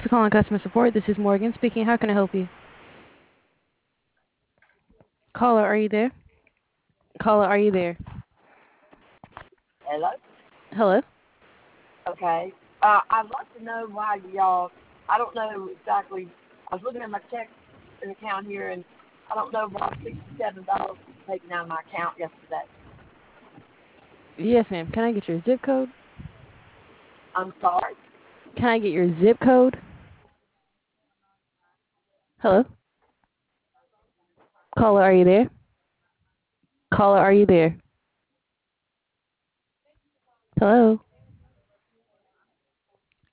calling customer support. This is Morgan speaking. How can I help you? Caller, are you there? Caller, are you there? Hello? Hello? Okay. I'd like to know why y'all, I don't know exactly, I was looking at my check account here, and I don't know why $67 was taken out of my account yesterday. Yes, ma'am. Can I get your zip code? I'm sorry. Can I get your zip code? Hello? Caller, are you there? Caller, are you there? Hello?